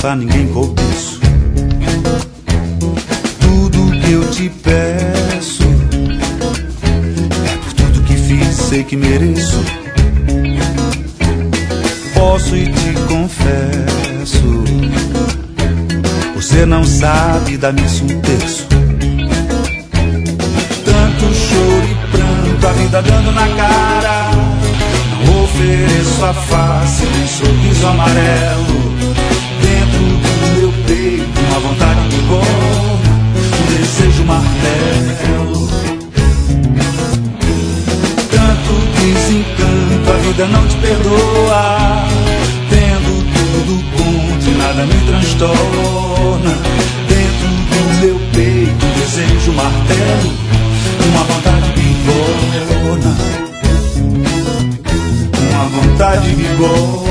cansa ninguém cobiço. Tudo que eu te peço é por tudo que fiz, sei que mereço. Posso e te confesso, você não sabe, dá-me um terço. Tanto choro e pranto, a vida dando na cara. Não ofereço a face, nem sorriso amarelo. Dentro do meu peito, uma vontade de goma, um desejo martelo. Tanto desencanto, a vida não te perdoa. Tendo tudo contra e nada me transtorna. Dentro do meu peito, um desejo martelo, uma vontade bigona, uma vontade bigona.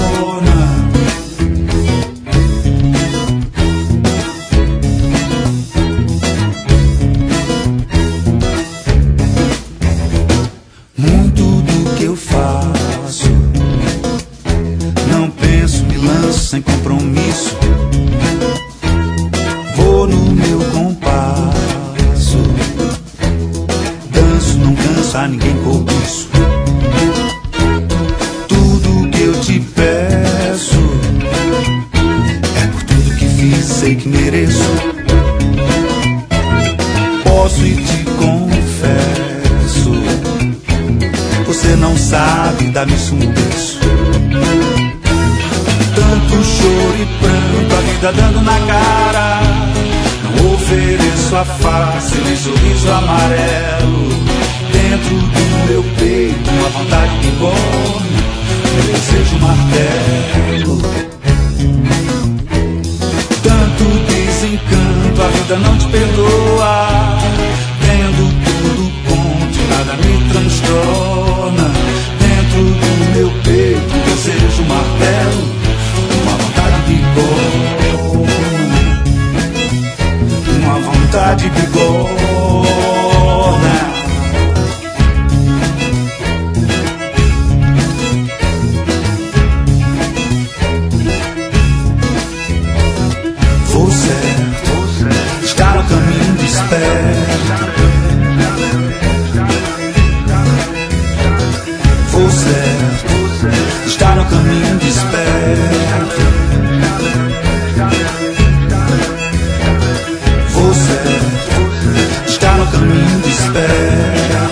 Muito do que eu faço, não penso, me lanço sem compromisso. Vou no meu compasso, danço, não cansa ninguém cobiço. Tudo que eu te peço é por tudo que fiz, sei que mereço. Posso e te confesso, você não sabe, dá-me um terço. Tanto choro e pranto, a vida dando na cara. Não ofereço a face, nem sorriso amarelo. Dentro do meu peito, uma vontade bigona, um desejo martelo. Tanto desencanto, a vida não te perdoa. Tendo tudo contra, nada me transtorna. Dentro do meu peito, um desejo martelo, uma vontade bigona, uma vontade bigona. Vou certo, está no caminho desperto. Vou certo, está no caminho desperto. Vou certo, está no caminho desperto.